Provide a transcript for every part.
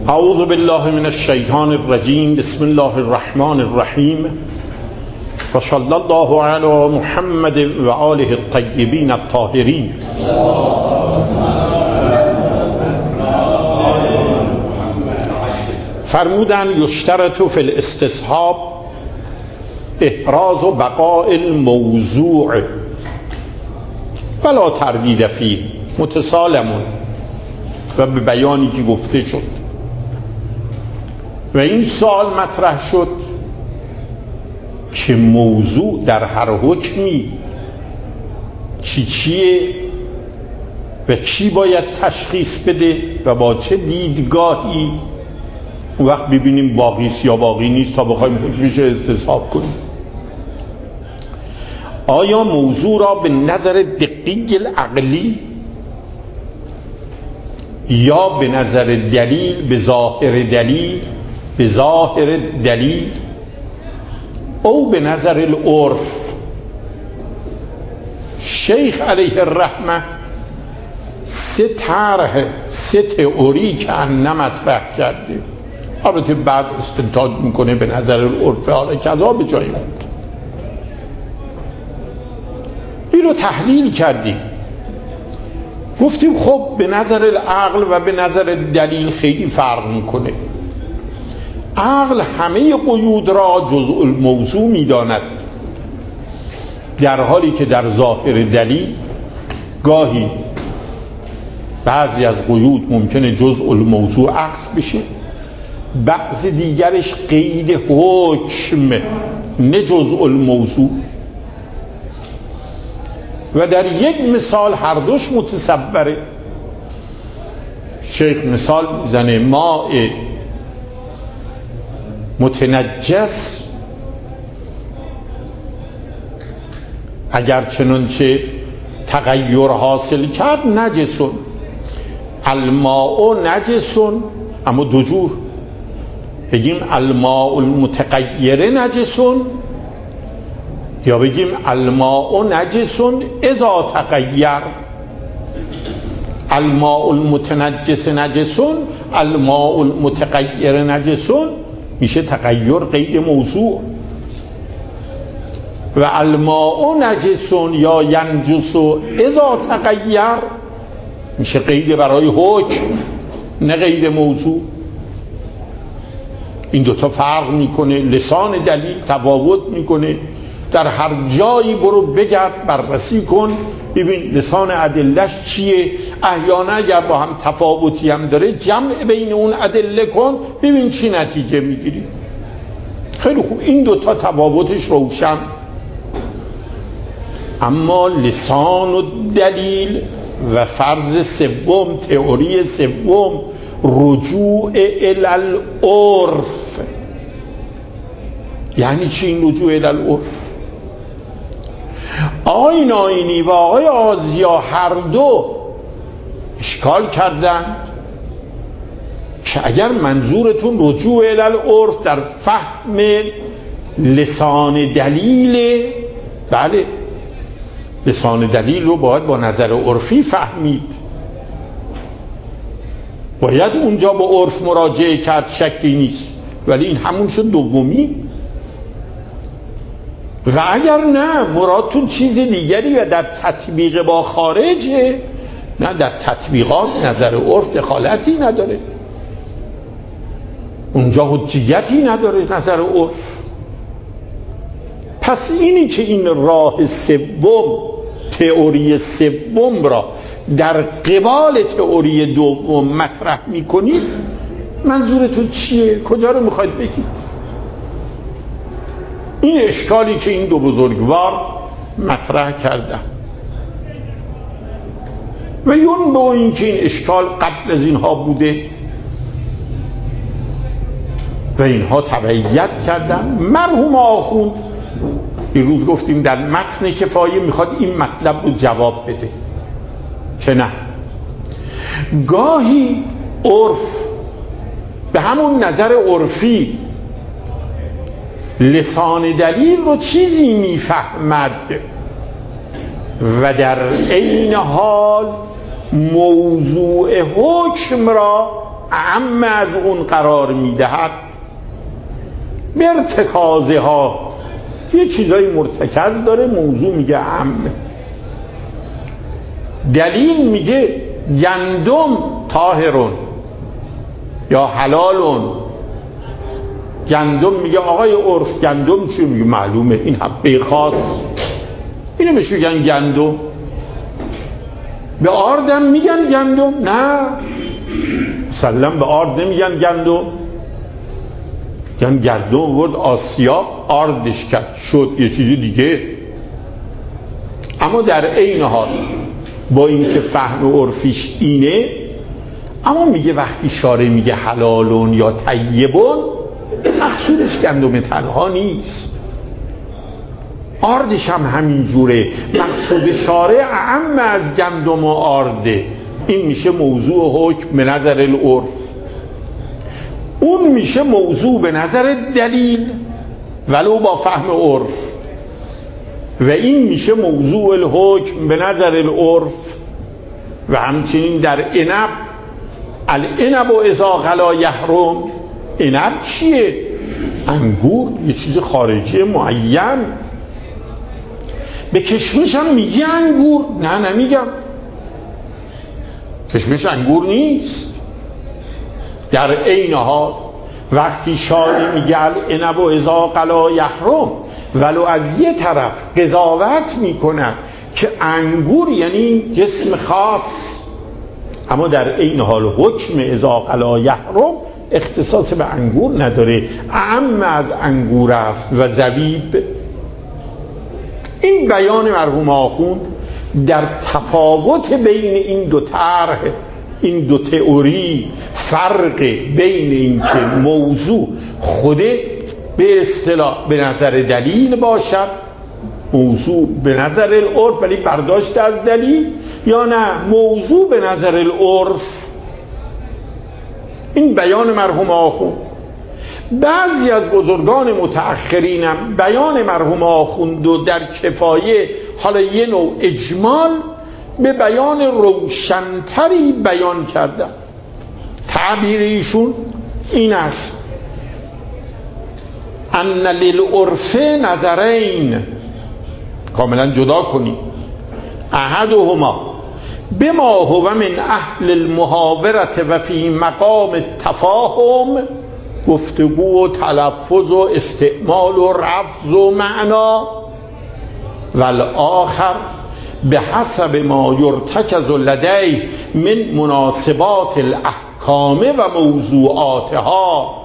اعوذ بالله من الشیطان الرجیم. بسم الله الرحمن الرحیم و صلی الله علی محمد و آله الطیبین الطاهرین. فرمودن یشترط فی الاستصحاب احراز و بقاء الموضوع ولا تردید فیه، متسالمون و به بیانی که گفته شد. و این سوال مطرح شد که موضوع در هر حکمی چیه و چی باید تشخیص بده و با چه دیدگاهی. اون وقت ببینیم باقیست یا باقی نیست تا بخوایم حکمش استصحاب کنیم. آیا موضوع را به نظر دقیق العقلی یا به نظر دلیل، به ظاهر دلیل او به نظر العرف؟ شیخ علیه الرحمه سه تئوری که مطرح کرده، البته بعد استنتاج میکنه به نظر العرف، حالا کذا به جای خود. این رو تحلیل کردیم، گفتیم خب به نظر العقل و به نظر دلیل خیلی فرق میکنه. عقل همه قیود را جزء الموضوع میداند، در حالی که در ظاهر دلیل گاهی بعضی از قیود ممکنه جزء الموضوع اخذ بشه، بعضی دیگرش قید حکم نه جزء الموضوع. و در یک مثال هر دوش متصوره. شیخ مثال میزنه ماء متنجس اگر چنانچه تغییر حاصل کرد نجسون، الماء نجسون، اما دو جور بگیم الماء المتغیر نجسون یا بگیم الماء نجسون اذا تغیر. الماء المتنجس نجسون، الماء المتغیر نجسون، میشه تغییر قید موضوع. و الماء نجسون یا ینجس اذا تغیر میشه قید برای حکم نه قید موضوع. این دوتا فرق میکنه، لسان دلیل تفاوت میکنه. در هر جایی برو بگرد بررسی کن ببین لسان ادلهش چیه. احیانا اگر با هم تفاوتی هم داره جمع بین اون ادله کن ببین چی نتیجه میگیری. خیلی خوب، این دوتا تفاوتش روشن. اما لسان و دلیل و فرض سوم، تئوری سوم، رجوع الی العرف. یعنی چی این رجوع الی العرف؟ آقای ناینی و آقای آزیا هر دو اشکال کردند که اگر منظورتون رجوع الی العرف در فهم لسان دلیل، بله لسان دلیل رو باید با نظر عرفی فهمید، باید اونجا با عرف مراجعه کرد، شکی نیست، ولی این همون شد دومی. و اگر نه مرادتون چیز دیگری و در تطبیق با خارجه، نه در تطبیقات نظر عرف دخالتی نداره، اونجا حجیتی نداره نظر عرف. پس اینی که این راه سوم، تئوری سوم را در قبال تئوری دوم مطرح میکنید، منظورتون چیه؟ کجا رو میخواید بگید؟ این اشکالی که این دو بزرگوار مطرح کردن و یون به این که این اشکال قبل از اینها بوده و اینها تبعیت کردن. مرحوم آخوند این روز گفتیم در متن کفایه میخواد این مطلب رو جواب بده که نه، گاهی عرف به همون نظر عرفی لسان دلیل رو چیزی میفهمد و در عین حال موضوع حکم را اعم از اون قرار میدهد، مرتکازه ها یه چیزای مرتکز داره، موضوع میگه اعم. دلیل میگه گندم طاهرون یا حلالون. گندم میگه آقای عرف گندم چی؟ میگه معلومه این حبه خاص، اینو بهش میگن گندم. به آردم میگن گندم؟ نه، مثلا به آرد نمیگن گندم، گندم ورد آسیا آردش کرد شد یه چیزی دیگه. اما در عین حال با اینکه فهم عرفیش اینه، اما میگه وقتی شارع میگه حلالون یا طیبون، مقصودش گندم تنها نیست، آردش هم همین جوره. مقصود شارع اعم از گندم و آرده. این میشه موضوع حکم به نظر العرف، اون میشه موضوع به نظر دلیل ولو با فهم عرف، و این میشه موضوع الحکم به نظر العرف. و همچنین در عنب، العنب و اذا غلا یحرم. عنب چیه؟ انگور، یه چیز خارجی معین. به کشمش هم میگی انگور؟ نه نمیگم، کشمش انگور نیست. در عین حال وقتی شارع میگه العنب و اذا غلا یحرم، ولو از یه طرف قضاوت میکنن که انگور یعنی جسم خاص، اما در عین حال حکم اذا غلا یحرم اختصاص به انگور نداره، اعم از انگور است و زبیب. این بیان مرحوم آخوند در تفاوت بین این دو طرح، این دو تئوری، فرق بین این که موضوع خود به اصطلاح به نظر دلیل باشد، موضوع به نظر العرف ولی برداشت از دلیل، یا نه موضوع به نظر العرف. این بیان مرحوم آخوند. بعضی از بزرگان متأخرینم بیان مرحوم آخوند و در کفایه، حالا یه نوع اجمال، به بیان روشنتری بیان کردن. تعبیر ایشون این است: ان للعرف نظرین، کاملا جدا کنیم، احدهما بما هو من اهل المحاورت و فی مقام التفاهم، گفتگو و تلفظ و استعمال و رفض و معنا، والآخر به حسب ما یرتکز لدیه من مناسبات الاحکام و موضوعاتها،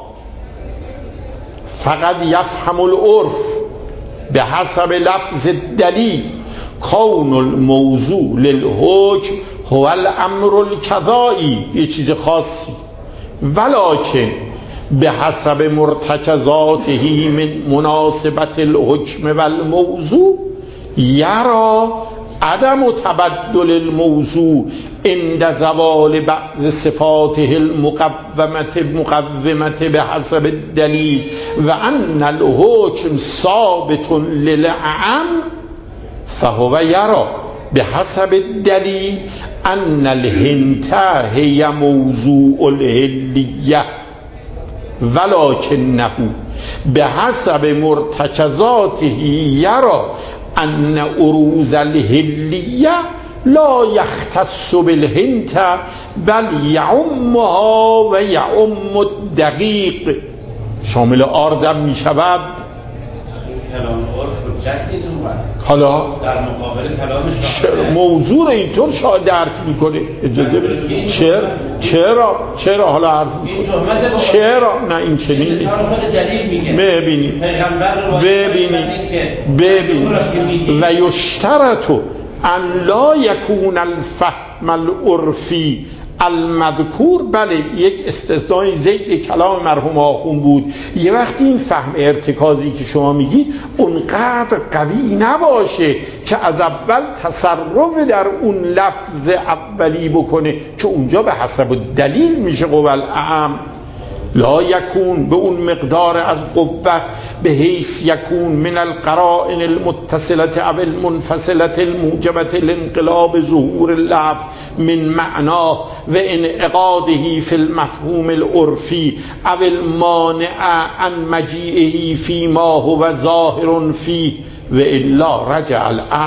فقد یفهم العرف به حسب لفظ الدلیل کون الموضوع للحکم هو الامر القضایی، یه چیز خاصی، ولکن به حسب مرتکزاته من مناسبت الحکم و الموضوع یرا عدم تبدل الموضوع عند زوال بعض صفاته المقومة به حسب الدلیل و ان الحکم ثابت للعام، فهو یرا به حسب الدلیل ان الهنت هی موضوع الهلیه، ولکنه به حسب مرتکزاته یرا ان عروض الهلیه لا یختص بالهنت بل یعمها و یعم الدقیق. شامل آردم می شود. کلام عرف حجت نیست اون وقت. حالا در مقابل کلام شاعر موضوع رو اینطور شاید درک میکنه. اجازه بدید. چرا حالا عرض میکنه چرا؟ نه این چنین نیست. ببینید و یشترط ان لا یکون الفهم العرفی المذکور. بله، یک استثنای ذیل کلام مرحوم آخوند بود. یه وقتی این فهم ارتکازی که شما میگید اونقدر قوی نباشه که از اول تصرف در اون لفظ اولی بکنه، که اونجا به حسب دلیل میشه قول اعم. لا یکون به اون مقدار از قوت به حیث یکون من القرائن المتصلة او المنفصلة الموجبة لانقلاب ظهور اللفظ من معناه و انعقاده فی المفهوم العرفی او المانع عن مجیئه فيما هو ظاهر فيه و الا رجع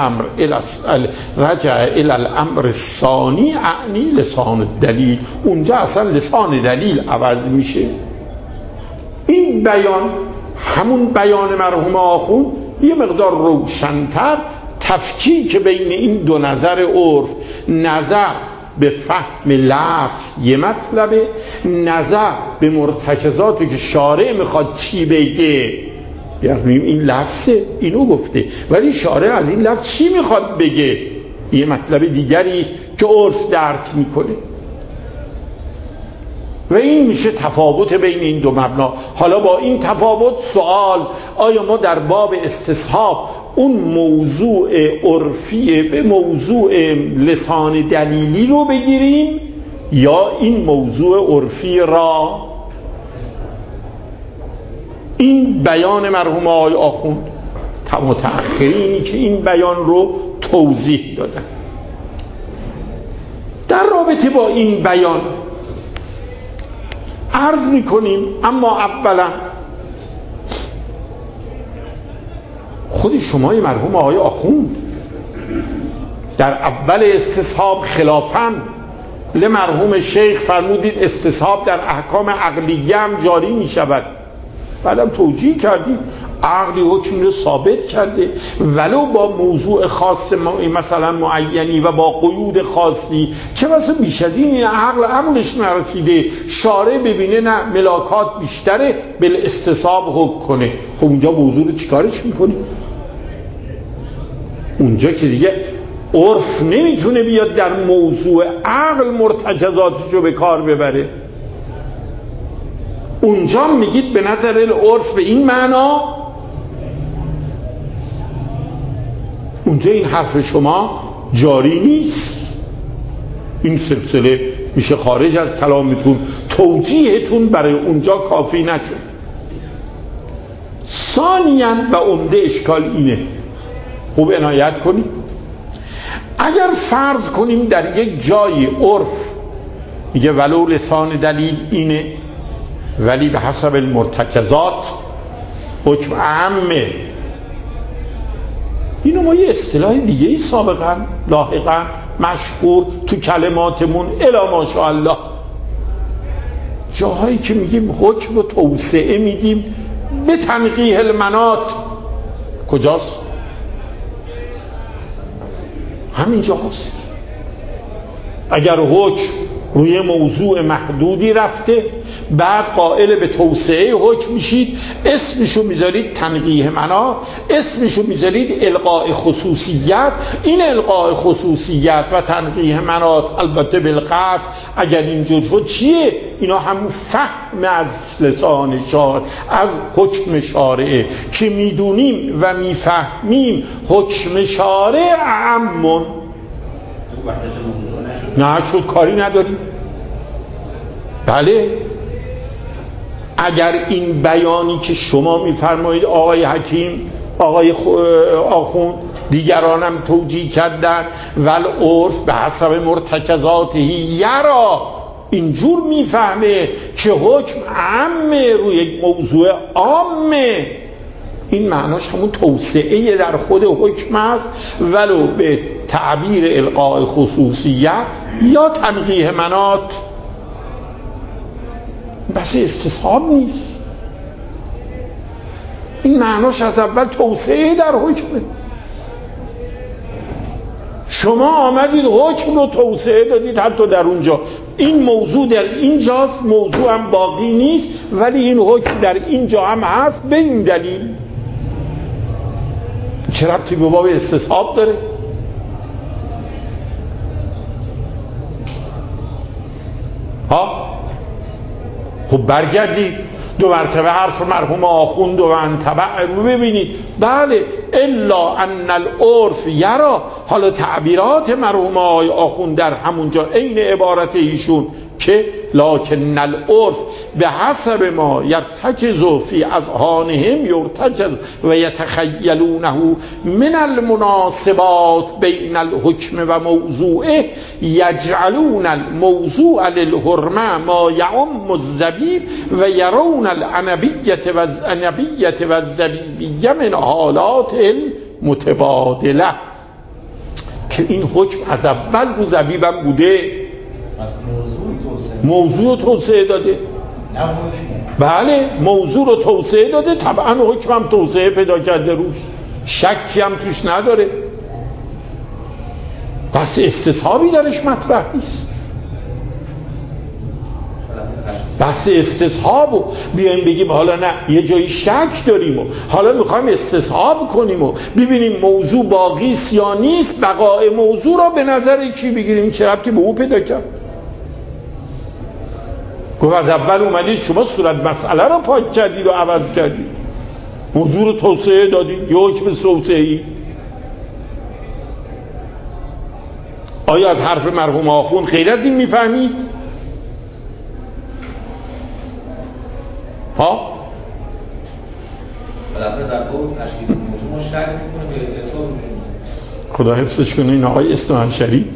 الى الامر الثانی اعنی لسان الدلیل. اونجا اصلا لسان دلیل عوض میشه. این بیان همون بیان مرحوم آخوند یه مقدار روشن‌تر تفکیک بین این دو نظر عرف، نظر به فهم لفظ یه مطلبه، نظر به مرتکزاتی که شارع میخواد چی بگه، یعنی این لفظه اینو گفته ولی شارع از این لفظ چی میخواد بگه یه مطلب دیگری است که عرف درک میکنه و این میشه تفاوت بین این دو مبنا. حالا با این تفاوت سوال، آیا ما در باب استصحاب اون موضوع عرفی به موضوع لسان دلیلی رو بگیریم یا این موضوع عرفی را؟ این بیان مرحوم آقای آخوند متأخرینی که این بیان رو توضیح دادن. در رابطه با این بیان عرض میکنیم اما اولا خود شمای مرحوم آقای آخوند در اول استصحاب خلافاً لمرحوم شیخ فرمودید استصحاب در احکام عقلیه هم جاری میشود. بعدم توجیه کردیم عقلی حکم رو ثابت کرده ولو با موضوع خاص مثلا معینی و با قیود خاصی، چه بسا بیش از این عقلش نرسیده، شارع ببینه نه ملاکات بیشتره بالاستصحاب حکم کنه. خب اونجا موضوع رو چیکارش میکنی؟ اونجا که دیگه عرف نمیتونه بیاد در موضوع عقل مرتکزاتش رو به کار ببره. اونجا میگید به نظر العرف به این معنا، اونجا این حرف شما جاری نیست، این سلسله میشه خارج از کلامتون، توجیهتون برای اونجا کافی نشد. ثانیاً و عمده اشکال اینه، خوب عنایت کنید، اگر فرض کنیم در یک جای عرف میگه ولو لسان دلیل اینه ولی به حسب المرتکزات حکم عامه، اینو ما یه اصطلاح دیگه ای سابقا لاحقا مشهور تو کلماتمون الا ماشاءالله، جاهایی که میگیم حکم رو توسعه میدیم به تنقیح المناط، کجاست؟ همین جاست. اگر حکم روی موضوع محدودی رفته بعد قائل به توسعه حکم میشید، اسمشو میذارید تنقیح مناط، اسمشو میذارید القاء خصوصیت. این القاء خصوصیت و تنقیح مناط البته بالقطع اگر اینجور شد چیه؟ اینا همون فهم از لسان شارع، از حکم شارعه که میدونیم و میفهمیم حکم شارع عامون نشد، کاری نداریم. بله اگر این بیانی که شما میفرمایید آقای حکیم، آقای آخوند، دیگرانم توجیه کردن ول عرف به حسب مرتکزاته یرا، اینجور میفهمه که حکم عامه روی یک موضوع عامه، این معناش همون توسعه در خود حکم است ولو به تعبیر القاء خصوصیت یا تنقیح مناط. بس استصحاب نیست، این معناش از اول توسعه در حکمه. شما آمدید حکم رو توسعه دادید حتی در اونجا، این موضوع در اینجاست، موضوع هم باقی نیست ولی این حکم در اینجا هم هست به این دلیل. چه ربطی به باب استصحاب داره؟ خب برگردید دو مرتبه حرف مرحوم آخوند و انتبع رو ببینید. بله الا ان العرف یرا، حالا تعبیرات مرحوم آخوند در همونجا عین عبارت ایشون که لکن العرف به حسب ما یرتکز فی اذهانهم یرتکز و یتخیلونه من المناسبات بین الحکم و موضوعه یجعلون الموضوع للحرمه ما یعم الزبیب و یرون العنبیت و الزبیبیه من حالات المتبادله، که این حکم از اول رو زبیبم بوده، موضوع توسعه داده. بله موضوع رو توسعه داده، طبعا حکم هم توسعه پیدا کرده روش، شکی هم توش نداره، بس استصحابی درش مطرح نیست. بحث استصحاب و بیایم بگیم حالا نه یه جایی شک داریم و حالا میخوایم استصحاب کنیم و ببینیم موضوع باقی است یا نیست، بقای موضوع را به نظر کی بگیریم؟ چه ربطی به او پیدا کرد؟ گفت از اول اومدید شما صورت مسئله را پاک کردید و عوض کردید، موضوع رو توسعه دادید، یه حکم توسعه‌ای. آیا از حرف مرحوم آخوند خیر از این میفهمید؟ ها؟ خدا حفظش کنه این آقای اصطهانشری.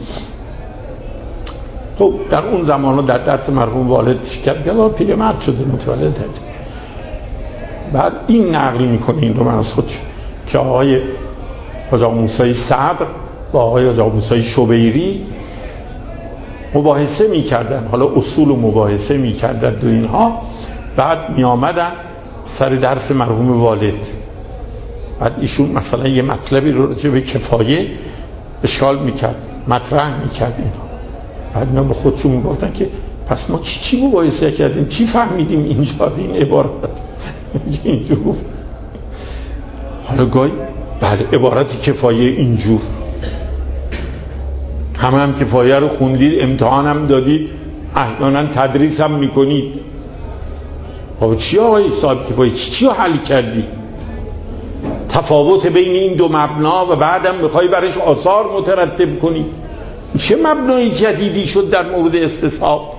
خب در اون زمان در درس مرحوم والد کرد، پیرمرد شده متولد هست. بعد این نقل میکنه این رو من از خودش که آقای حاجی موسی صدر با آقای حاجی موسی شبیری مباحثه میکردن، حالا اصول و مباحثه میکردن دو اینها. بعد می آمدن سر درس مرحوم والد، بعد ایشون مثلا یه مطلبی رو راجع به کفایه اشکال میکرد، مطرح میکرد اینا. بعد اینا به خودشون میگفتن که پس ما چی مباحثه کردیم، چی فهمیدیم اینجا از این عبارت؟ اینجور گفت. حالا گاهی بله عبارت کفایه اینجور، هم کفایه رو خوندید، امتحان هم دادید، احیانا تدریس هم میکنید. خب چی آقای صاحب کفایه چی رو حل کردی؟ تفاوت بین این دو مبنا و بعدم میخوای برش آثار مترتب کنی، چه مبنای جدیدی شد در مورد استصحاب؟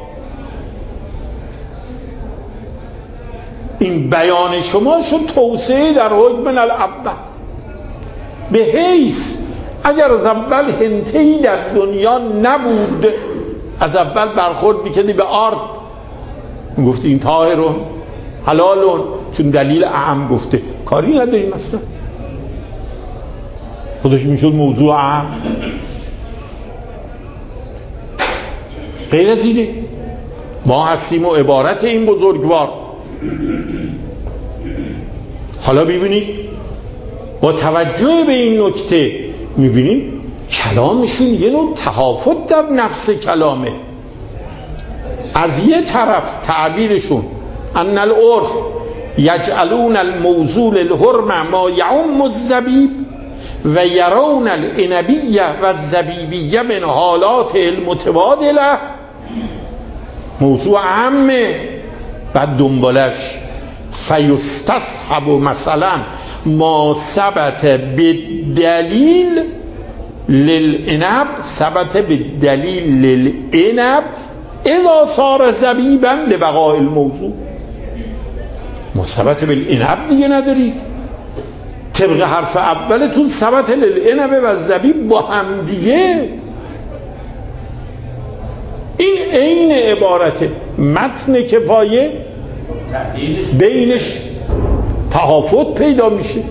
این بیان شما شد توسعه در حکم من الاول، به حیث اگر از اول هنتهی در دنیا نبود، از اول برخورد میکردی به آرد، میگفتی این طاهرون حلالون، چون دلیل اعم گفته، کاری نداریم اصلا، خودش میشد موضوع اعم. غیر از اینه ما هستیم و عبارت این بزرگوار. حالا ببینید با توجه به این نکته میبینیم کلامشون یه نوع تحافظ در نفس کلامه. از یه طرف تعبیرشون ان العرف یجعلون الموضوع للحرمه ما یعم الزبیب و یرون العنبیه و الزبیبیه من حالات المتبادله، موضوع عامه. بعد دنبالش فیستصحب مثلا ما ثبت بالدلیل للعنب، ثبت بالدلیل للعنب اذا صار زبیبا لبقاء الموضوع. ما ثبت بالعنب دیگه ندارید، طبق حرف اولتون ثبت للعنب و زبیب با هم دیگه. این عین عبارت متن کفایه بینش تحافظ پیدا میشه.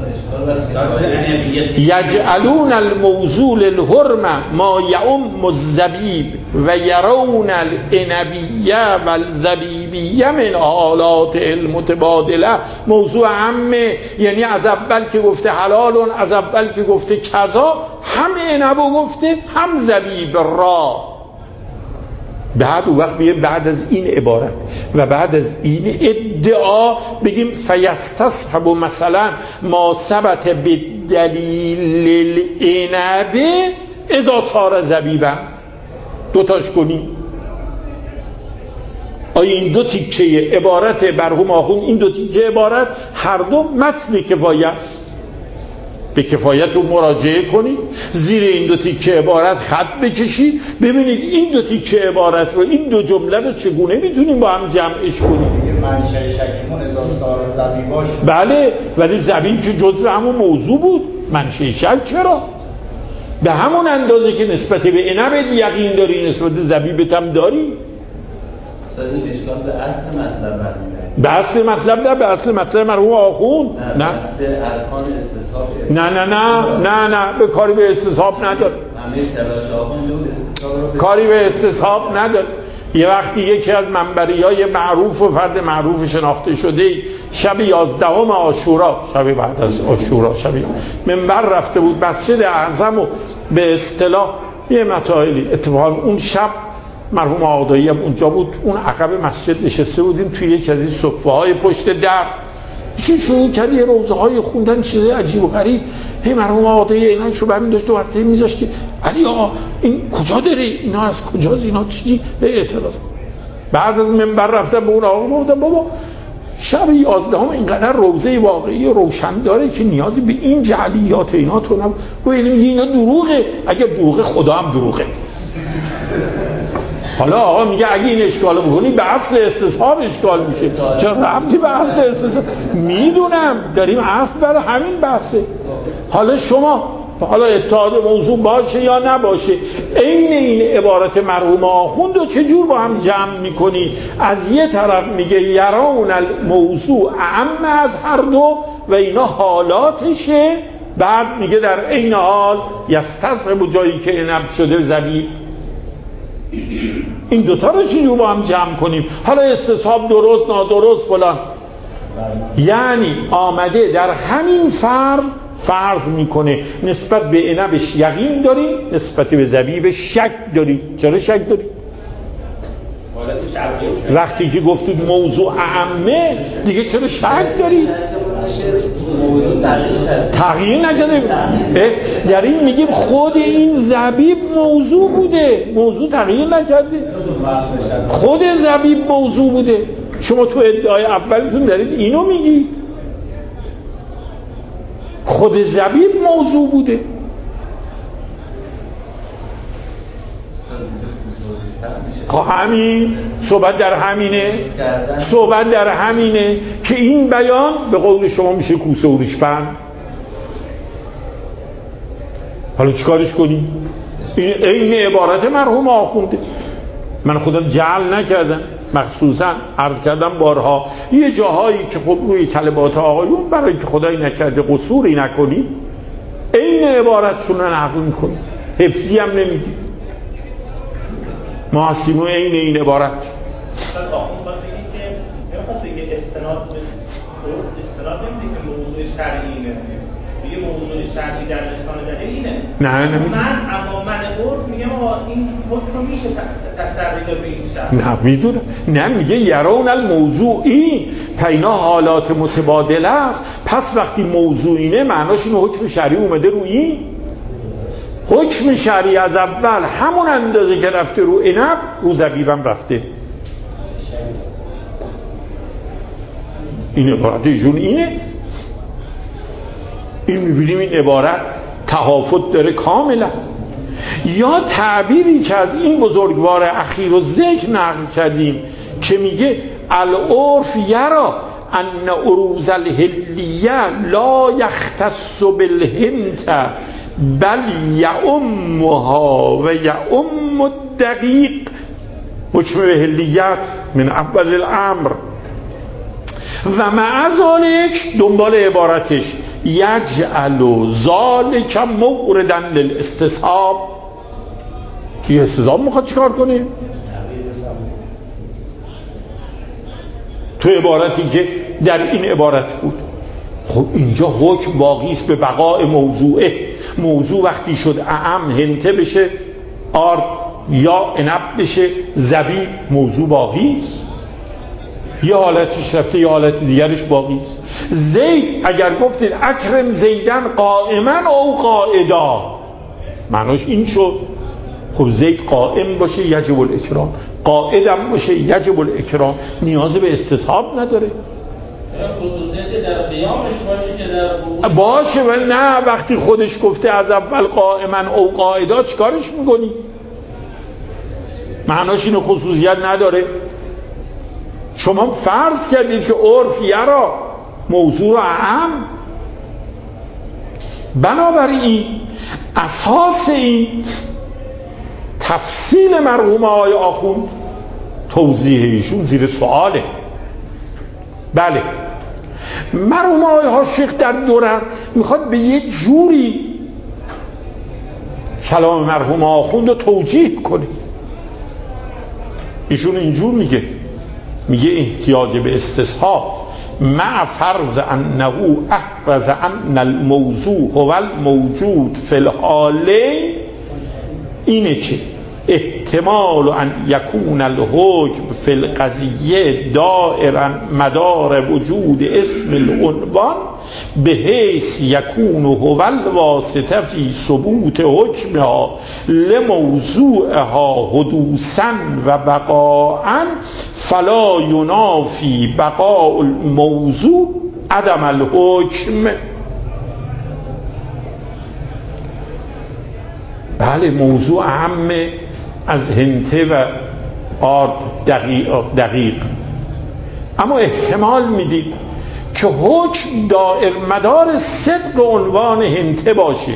یجعلون الموضوع للحرمه ما یعم الزبیب و یرون العنبیه و الزبیبیه من حالات المتبادله. موضوع عامه، یعنی از اول که گفته حلالون، از اول که گفته کذا، هم عنبو گفته هم زبیب را. بعد اون وقت بیه بعد از این عبارت و بعد از این ادعا بگیم فیستصحب مثلا ما ثبت بالدلیل العنب اذا صار زبیبا. دوتاش کنیم. آیا این دو تیکه عبارت مرحوم آخوند، این دو تیکه عبارت هر دو متن کفایه است؟ به کفایت رو مراجعه کنید، زیر این دو تیکه عبارت خط بکشید، ببینید این دو تیکه عبارت رو، این دو جمله رو چگونه میتونیم با هم جمعش کنیم. منشأ شکیمون ازا سار زبیباش. بله، ولی زبیب که جزو همون موضوع بود. منشأ شک چرا؟ به همون اندازه که نسبت به عنب یقین داری نسبت به زبیبت هم داری. این اشکال به اصل مطلب برمیگرده. به اصل مطلب نه، به اصل مطلب مرحوم آخوند نه. به اصل ارکان استصحاب. نه به کاری به استصحاب نداره. همه تلاش آخوند بود استصحاب رو کاری به استصحاب نداره. یه وقتی یکی از منبریای معروف و فرد معروف شناخته شده شب 11 عاشورا، شب بعد از عاشورا، شب منبر رفته بود مسجد اعظم و به اصطلاح یه مسائلی اتفاقا اون شب مرحوم آقایی هم اونجا بود، اون عقب مسجد نشسته بودیم توی یکی از این صفه‌های پشت در، یکی شروع کرد یه روزه‌های خوندن چیز عجیب و غریب. هی مرحوم آقایی ایناش رو برمی داشت و وقتی میذاشت که علی آقا این کجا داره، اینا از کجاست، اینا چی به اعتراض. بعد از منبر رفتم به اون آقا گفتم بابا شب 11 اینقدر روزه واقعی و روشن داره که نیازی به این جعلیات اینا تو نبود. گفت اینا دروغه، اگه دروغه خدا هم دروغه. حالا آقا میگه اگه این اشکالو بکنی به اصل استصحاب اشکال میشه. چرا ربطی به اصل استصحاب؟ میدونم داریم حرف برای همین بحثه. حالا شما حالا اتحاد موضوع باشه یا نباشه، عین این عبارت مرحوم آخوند رو چجور با هم جمع میکنی؟ از یه طرف میگه یرون الموضوع اعم از هر دو و اینا حالاتشه، بعد میگه در عین حال یستصحب جایی که عنب شده زبیب. این دوتا رو چجور با هم جمع کنیم؟ حالا استصحاب درست نادرست فلان، یعنی آمده در همین فرض میکنه نسبت به عنبش یقین داریم، نسبت به زبیبش شک داریم. چرا شک داریم؟ وقتی که گفتید موضوع اعمه دیگه چرا شک دارید؟ تغییر نکرده. در این میگیم خود این زبیب موضوع بوده، موضوع تغییر نکرده، خود زبیب موضوع بوده. شما تو ادعای اولتون دارید اینو میگید، خود زبیب موضوع بوده. همین صحبت در همینه که این بیان به قول شما میشه کوسه و ریشپند. حالا چیکارش کنیم؟ این عین عبارت مرحوم آخونده. من خودم جعل نکردم، مخصوصا عرض کردم بارها یه جاهایی که خب روی کلمات آقایون برای که خدای نکرده قصوری نکنیم عین عبارتشون رو نقل میکنیم، حفظی هم نمیگیم، محاسمو عین این عبارت. آخوند باید بگید که نمیخواد بگه استناد نمیده که موضوع شرعینه، یه موضوع شرعی در لسان دلیل اینه. نه نمیگه. من عرف میگم این حکم میشه تسری داد به این شرع. نه میدونه، نه میگه یرون الموضوعی، پینا حالات متبادل است. پس وقتی موضوعینه معناش اینه حکم شرعی اومده روی این. حکم شرعی از اول همون اندازه که رفته رو عنب رو زبیبم رفته. این عبارت ایشون اینه. این میبینیم این عبارت تهافت داره کاملا. یا تعبیری که از این بزرگوار اخیر و ذکر نقل کردیم که میگه العرف یرا ان عروض الحلیه لا یختص بالهنت بل یعمها و یعم الدقیق. حکم به حلیت من اول الامر و مع ذالک دنبال عبارتش یجعل ذالک موردا للاستصحاب. که استصحاب میخواد چیکار کنه؟ تو عبارتی که در این عبارت بود. خب اینجا حکم باقی است به بقاء موضوعه. موضوع وقتی شد اعم هنته بشه، آرد یا عنب بشه، زبیب، موضوع باقی است. یه حالتش رفته یه حالت دیگرش باقی است. زید اگر گفتید اکرم زیدن قائما او قاعدا، معناش این شد. خب زید قائم باشه یجب الاکرام، قاعدم باشه یجب الاکرام، نیاز به استصحاب نداره. خصوصیت در قیامش باشه که در باشه، ولی نه وقتی خودش گفته از اول قائما او قاعدا چیکارش میکنی؟ معناش اینو خصوصیت نداره. شما فرض کردید که عرف یرا موضوع رو اهم. بنابراین اساس این تفصیل مرحوم آقای آخوند توضیح ایشون زیر سواله. بله، مرحوم آقای حاشق در درر میخواد به یه جوری کلام مرحوم آخوند رو توجیه کنه. ایشون اینجور میگه احتیاج به استصحاب مع فرض انه احرز ان الموضوع هو الموجود فی الحالین اینه که احتمال ان یکون الحکم فی القضیه دائرا مدار وجود اسم العنوان به حیث یکون هو الواسطه فی ثبوت حکمها لموضوعها حدوثا و بقاء فلا ینافی بقاء الموضوع عدم الحکم. بله، موضوع اهم از هنته و آرد دقیق، اما احتمال میدید که حکم دائر مدار صدق عنوان هنته باشه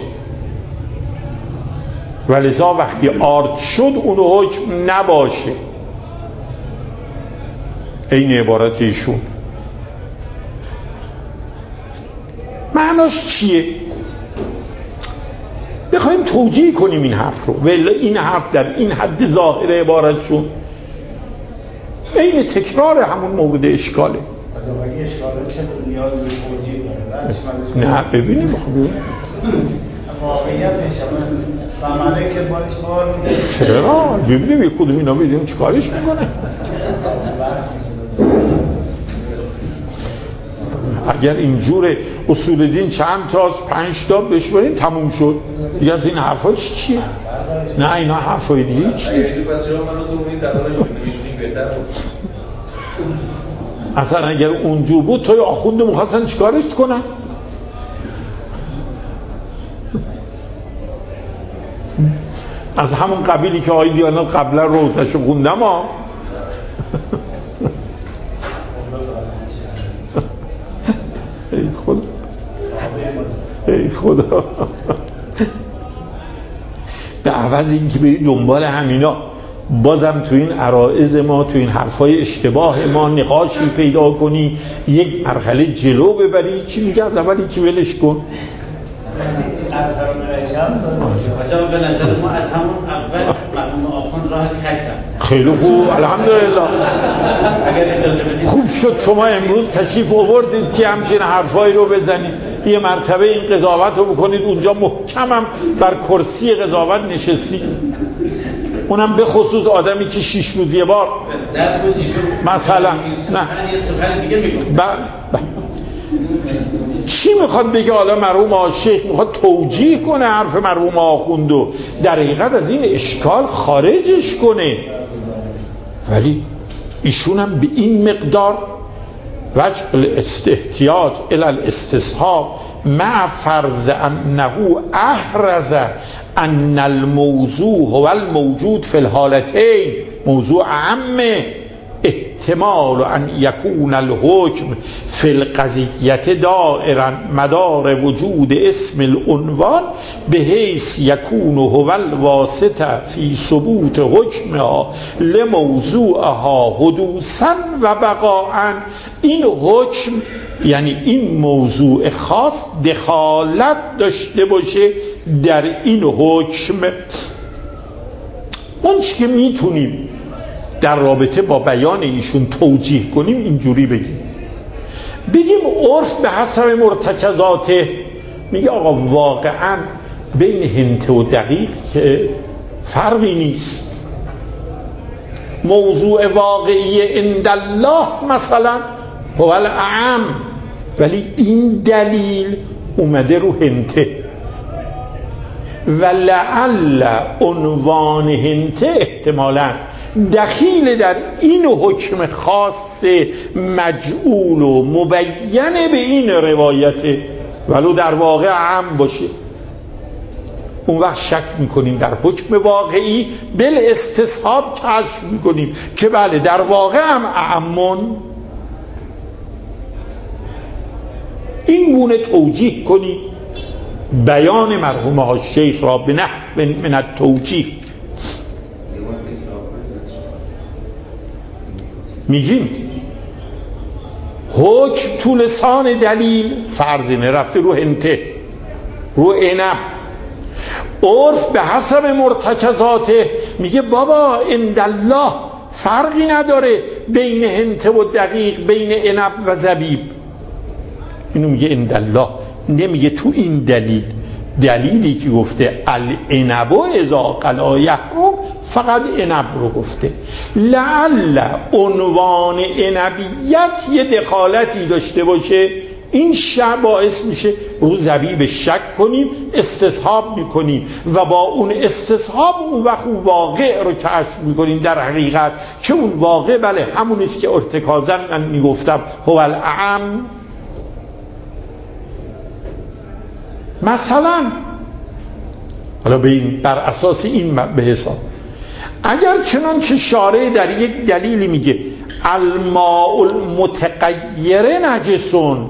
و لذا وقتی آرد شد اون حکم نباشه. این عبارت ایشون معناش چیه؟ بخوایم توجیه کنیم این حرف رو، ولی این حرف در این حد ظاهر عبارتشون این تکرار همون مورد اشکاله. اگه اشکاله چه نیاز به توجیه داره؟ نه ببینیم واقعیتش سامانه که بارش بار میده. چرا؟ ببینیم یک کدوم اینا ببینیم چی کارش میکنه. اگر اینجور اصول دین چند تا 5 تا بشورین تموم شد دیگه. از این حرفا چیه؟ نه اینا حرفای دیگه چیه؟ اصلا اگر اونجور بود توی آخوند مخواستن چیکارش کنن؟ از همون قبیلی که آقای دیانت قبلا روزشو خوندم ها. ای خدا، ای خدا. به عوض این که برید دنبال همینا بازم تو این عرائض ما، تو این حرفای اشتباه ما نقاشی پیدا کنی، یک مرحله جلو ببری، چی میگه از اولی چی ولش کن. از همون حالا به نظر ما از همون اول مرحوم آخوند راه کشم. خیلی خوب، الحمدلله. خوب شد شما امروز تشریف آوردید که همچین حرفایی رو بزنید، یه مرتبه این قضاوت رو بکنید، اونجا محکمم بر کرسی قضاوت نشستی، اونم به خصوص آدمی که 6 روز یه بار مثلا. نه چی میخواد بگه؟ حالا مرحوم آشیخ میخواد توجیه کنه حرف مرحوم آخوندو، در حقیقت از این اشکال خارجش کنه، ولی ایشون هم به این مقدار وجه الاحتیاج الی الاستصحاب مع فرض انه احرز ان الموضوع هو الموجود فی الحالتین، موضوع عامه، احتمال ان یکون الحکم فی القضیه دائرا مدار وجود اسم العنوان به حیث یکون هو الواسطه فی ثبوت حکمها لموضوعها حدوثا و بقاء. این حکم یعنی این موضوع خاص دخالت داشته باشه در این حکم. اون چی که میتونیم در رابطه با بیان ایشون توجیه کنیم اینجوری بگیم عرف به حسب مرتکزاته میگه آقا واقعا بین هنته و دقیق که فرقی نیست. موضوع واقعی عند الله مثلا هو الاعم، ولی این دلیل اومده رو هنته و لعل عنوان هنته احتمالاً دخیل در این حکم خاص مجعول و مبین به این روایت ولو در واقع عام باشه. اون وقت شک میکنیم در حکم واقعی، بالاستصحاب کشف میکنیم که بله در واقع هم اعمون. این گونه توجیه کنی بیان مرحوم ها شیخ را به نحو من التوجیه. میگیم حکم تو لسان دلیل فرضینه رفته رو هنته، رو عنب. عرف به حسب مرتکزاته میگه بابا اندالله فرقی نداره بین هنته و دقیق، بین عنب و زبیب. اینو میگه اندالله، نمیگه تو این دلیلی که گفته العنب و اذا قلا یحرم فقط عنب رو گفته. لعل عنوان عنبیت یه دخالتی داشته باشه، این باعث میشه رو زبیب شک کنیم، استصحاب میکنیم و با اون استصحاب اون وقت اون واقع رو کشف میکنیم در حقیقت که اون واقع بله همونیست که ارتکازا من میگفتم هو الاعم. مثلا حالا بر اساس این به حساب اگر چنانچه شارع در یک دلیلی میگه الماء المتغیر نجسون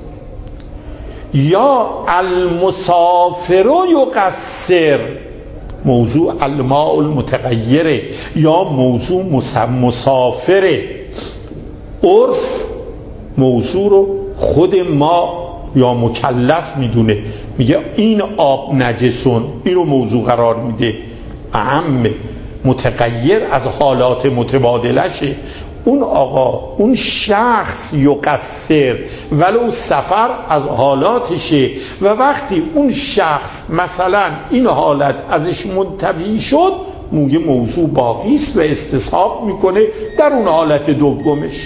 یا المسافر یقصر، موضوع الماء المتغیر یا موضوع مسافر، عرف موضوع رو خود ما یا مکلف میدونه، میگه این آب نجسون، این رو موضوع قرار میده. اهم متغیر از حالات متبادلشه. اون آقا، اون شخص یقصر ولو سفر از حالاتشه و وقتی اون شخص مثلا این حالت ازش منتفی شد موگه موضوع باقیست و استصحاب میکنه در اون حالت دومش.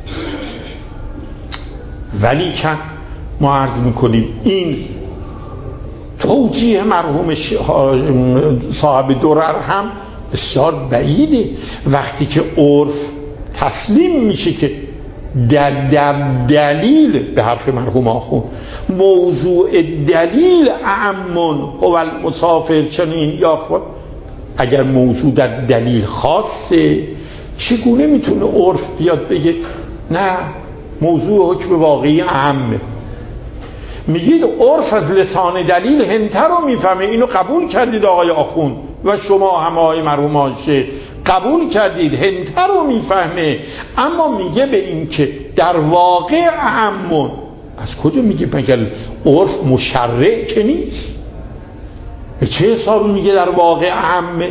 ولی کن ما عرض میکنیم این توجیه مرحوم صاحب درر هم بسیار بعیده. وقتی که عرف تسلیم میشه که در دلیل به حرف مرحوم آخون موضوع دلیل اعمون هو المسافر چنین یا خود، اگر موضوع در دلیل خاصه چگونه میتونه عرف بیاد بگه نه موضوع حکم واقعی اعمه؟ میگید عرف از لسان دلیل هنته رو میفهمه. اینو قبول کردید آقای آخون و شما هم آقای مرحوم آشه قبول کردید هنته رو میفهمه، اما میگه به این که در واقع اعمون از کجا میگه؟ مگر عرف مشرع که نیست؟ به چه حسابی میگه در واقع اعمه؟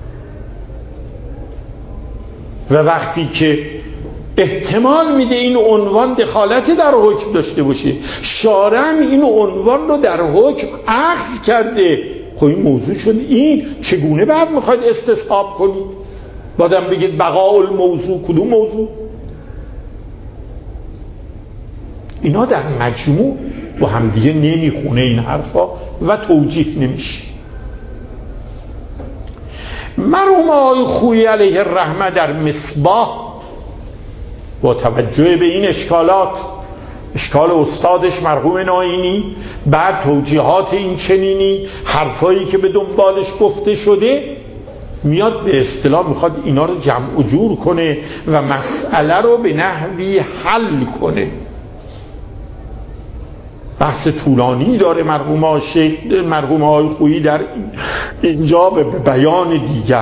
و وقتی که احتمال میده این عنوان دخالت در حکم داشته باشه، شارع این عنوان رو در حکم اخذ کرده، خب این موضوع شد. این چگونه بعد میخواید استصحاب کنید؟ بعدم بگید بقاء الموضوع، کدوم موضوع؟ اینا در مجموع با هم دیگه نمیخونه این حرفا و توجیه نمیشه. مرحوم آقای خویی علیه الرحمه در مصباح با توجه به این اشکالات، اشکال استادش مرحوم ناینی، بعد توجیهات این چنینی، حرفایی که به دنبالش گفته شده، میاد به اصطلاح میخواد اینا رو جمع و جور کنه و مسئله رو به نحوی حل کنه. بحث طولانی داره مرحوم آقای خویی در اینجا به بیان دیگر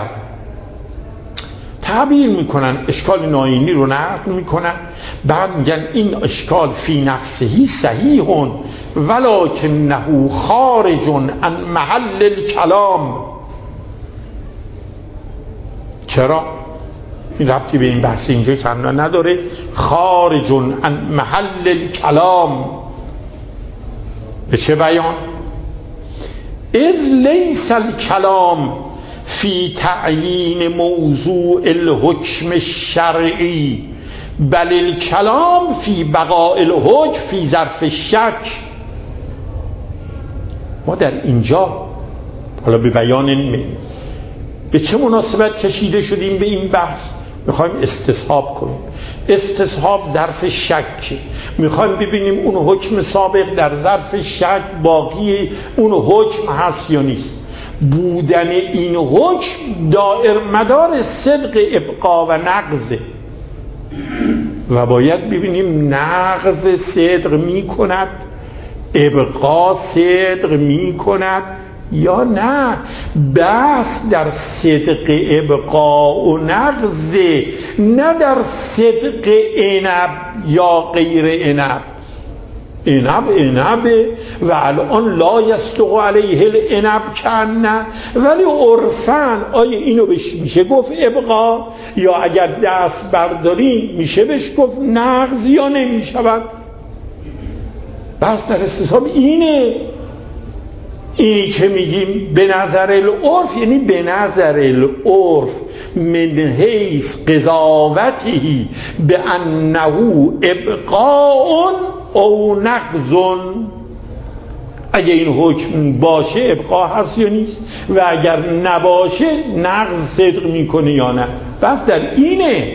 تعبیر میکنن، اشکال ناینی رو نقل میکنن، بعد میگن این اشکال فی نفسهی صحیحون ولکنه خارج عن محل الکلام. چرا؟ این ربطی به این بحث اینجا کمنا نداره. خارج عن محل الکلام به چه بیان؟ اذ لیس الکلام فی تعیین موضوع الحکم الشرعی بل الکلام فی بقاء الحکم فی ظرف الشک. ما در اینجا حالا به بیان به چه مناسبت کشیده شدیم به این بحث؟ میخوایم استصحاب کنیم. استصحاب ظرف شک، میخوایم ببینیم اون حکم سابق در ظرف شک باقی اون حکم هست یا نیست. بودن این حکم دائر مدار صدق ابقا و نقض و باید ببینیم نقض صدق می کند، ابقا صدق می کند یا نه. بحث در صدق ابقا و نقض، نه در صدق عنب یا غیر عنب. عنب و الان لا یصدق علیه العنب کنه، ولی عرفاً آیا اینو میشه گفت ابقا، یا اگر دست برداریم میشه بهش گفت نقض یا نمیشود؟ بس در استصحاب اینه. اینی که میگیم به نظر العرف، یعنی به نظر العرف من حیث قضاوته به انه ابقاء او نقض. اگه این حکم باشه ابقا هست یا نیست، و اگر نباشه نقض صدق میکنه یا نه. بس در اینه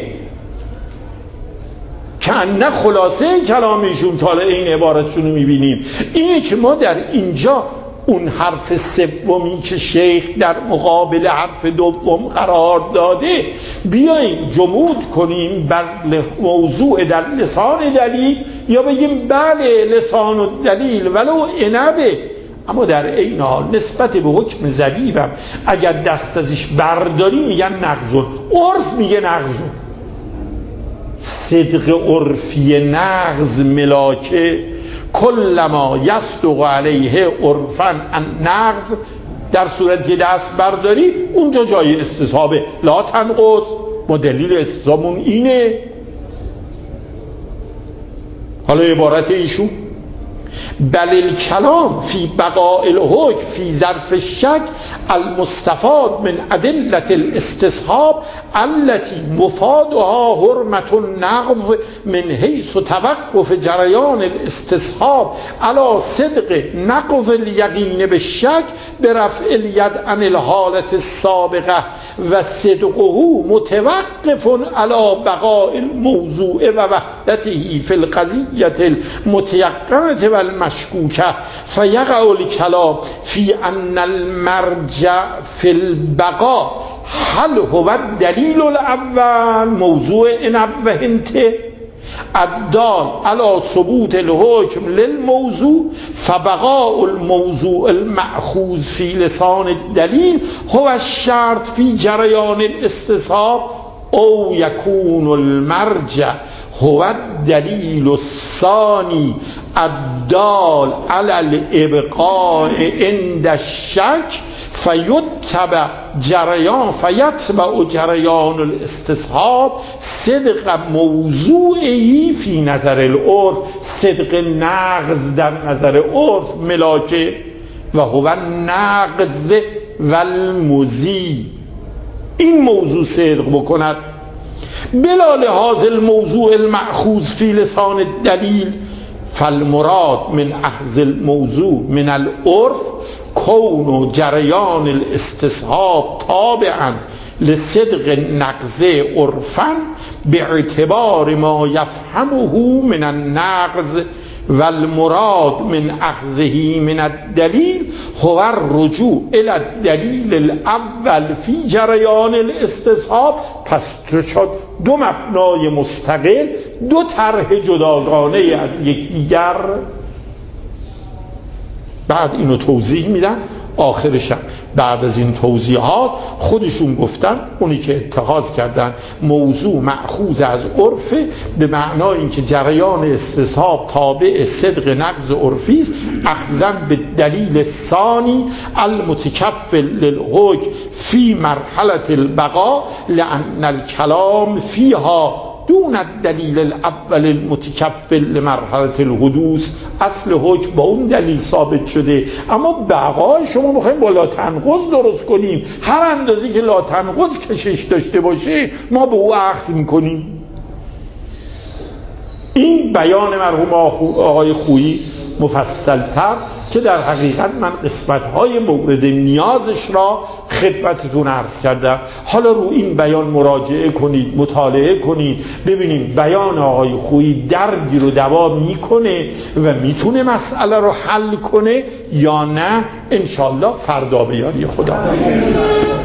که نه خلاصه کلامشون تا این عبارتشون رو میبینیم اینه که ما در اینجا اون حرف سومی که شیخ در مقابل حرف دوم قرار داده بیاییم جمود کنیم بر موضوع در لسان دلیل، یا بگیم بله لسان و دلیل ولو عنبه، اما در این حال نسبت به حکم زبیبم اگر دست ازش برداری میگن نقضون، عرف میگه نقضون. صدق عرفی نقض ملاکه کلما یصدق علیه عرفاً النقض، در صورت که دست برداری اونجا جای استصحابه. لا تنقض، ما دلیل استصحابمون اینه. حالا عبارت ایشون بل الکلام فی بقاء الحکم فی ظرف الشک المستفاد من ادلة الاستصحاب التي مفادها حرمة النقض من حيث توقف جریان الاستصحاب على صدق نقض اليقين بالشك برفع اليد عن الحالة السابقة و صدقه متوقف على بقاء الموضوع و وحدته في القضية المتيقنة والمشكوكة فيقع الكلام في أن المرجع في البقاء هل هو الدليل الأول موضوع عنب و هنته الدال على ثبوت الحكم للموضوع فبقاء الموضوع المأخوذ في لسان الدليل هو الشرط في جريان الاستصحاب او يكون المرجع هو الدليل الثاني الدال على الابقاء عند الشك فيتبع جريان الاستصحاب صدق موضوعه في نظر العرف، صدق نقض در نظر عرف ملاکه و هو النقض و المزی. این موضوع صدق بکند بلا لحاظ الموضوع المأخوذ في لسان الدلیل، فالمراد من اخذ الموضوع من العرف كون جريان الاستصحاب تابعا لصدق النقض عرفا باعتبار ما يفهمه من النقض، والمراد من اخذه من الدلیل هو الرجوع الى الدلیل الاول في جریان الاستصحاب. پس شد دو مبنای مستقل، دو طرح جداگانه از یکدیگر. بعد اینو توضیح میدن، آخرشم بعد از این توضیحات خودشون گفتن اونی که اتخاذ کردن موضوع مأخوذ از عرف به معنای اینکه جریان استصحاب تابع صدق نقض عرفی است، اخذاً به دلیل ثانی المتکفل للحکم فی مرحله البقاء لان الکلام فیها دون الدلیل الاول المتکفل لمرحله الحدوث. اصل حکم با اون دلیل ثابت شده، اما بقای شما میخوایم با لا تنقض درست کنیم. هر اندازه که لا تنقض کشش داشته باشه ما به او اخذ میکنیم. این بیان مرحوم آقای خویی مفصلتر که در حقیقت من قسمت‌های مورد نیازش را خدمتتون عرض کردم. حالا رو این بیان مراجعه کنید، مطالعه کنید، ببینید بیان آقای خویی دردی رو دوا میکنه و میتونه مسئله رو حل کنه یا نه. انشالله فردا به یاری خدا.